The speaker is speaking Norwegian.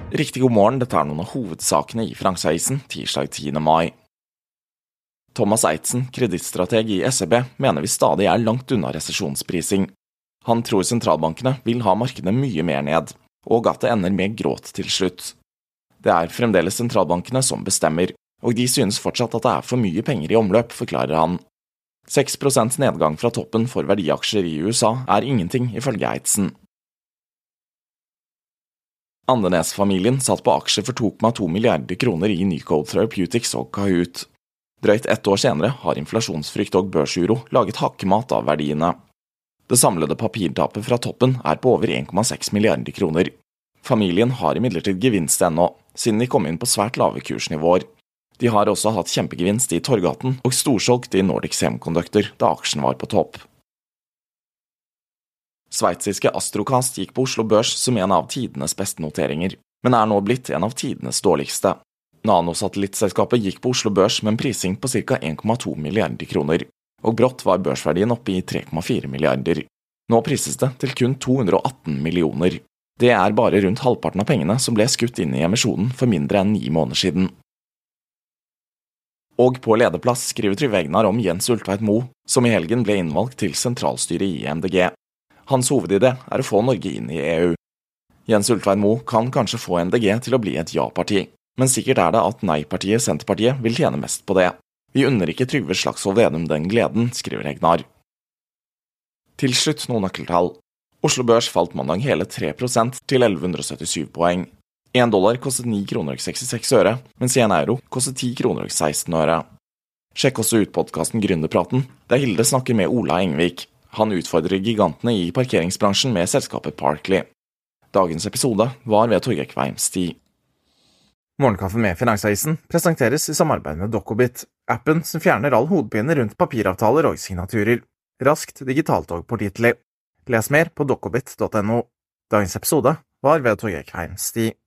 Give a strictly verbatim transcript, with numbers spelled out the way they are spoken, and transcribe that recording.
Riktig god morgen, dette er noen av hovedsakene i Finansavisen tirsdag tiende mai. Thomas Eitzen, kredittstrateg i S E B, mener vi stadig er langt unna resesjonsprising. Han tror sentralbankene vil ha markedene mye mer ned, og at det ender med gråt til slutt. Det er fremdeles sentralbankene som bestemmer, og de synes fortsatt at det er for mye penger i omløp, forklarer han. seks prosent nedgang fra toppen for verdiaksjer i U S A er ingenting, ifølge Eitzen. Andenes-familien satt på aksjer for to komma to milliarder kroner i Nycode Therapeutics og Kahoot. Drøyt ett år senere har inflasjonsfrykt og børsuro laget hakkemat av verdiene. Det samlede papirtapet fra toppen er på over en komma seks milliarder kroner. Familien har imidlertid gevinst ennå, siden de kom inn på svært lave kursnivåer. De har også hatt kjempegevinst i Torgaten og storsolgt i Nordic Semiconductor da aksjen var på topp. Sveitsiske Astrocast gikk på Oslo Børs som en av tidenes beste noteringer, men er nå blitt en av tidenes dårligste. Nanosatellittselskapet gikk på Oslo Børs med en prising på ca. en komma to milliarder kroner, og brått var børsverdien oppe i tre komma fire milliarder. Nå prises det til kun to hundre og atten millioner. Det er bare rundt halvparten av pengene som ble skutt inn i emisjonen for mindre enn ni måneder siden. Og på lederplass skriver Trygve Egnar om Jens Ulltveit Moe, som i helgen ble innvalgt til sentralstyret i M D G. Hans hovedidé er å få Norge inn i E U. Jens Ulltveit Moe kan kanskje få M D G til å bli et ja-parti, men sikkert er det at nei-partiet Senterpartiet vil tjene mest på det. Vi unner ikke Trygve Slagsvold Vedum den gleden, skriver Egnar. Til slutt noen nøkkeltall. Oslo Børs falt mandag hele tre prosent til elleve hundre og syttisju poeng. En dollar kostet ni kroner og sekstiseks øre, mens en euro kostet ti kroner og seksten øre. Sjekk også ut podcasten Gründerpraten, der Hilde snakker med Ola Engvik. Han utfordrer gigantene i parkeringsbransjen med selskapet Parkly. Dagens episode var ved Torgeir Kveimsti. Morgenkaffe med Finansavisen presenteres i samarbeid med Dokobit, appen som fjerner all hodepine rundt papiravtaler og signaturer. Raskt, digitalt og pålitelig. Les mer på dokobit punktum no. Dagens episode var ved Torgeir Kveimsti.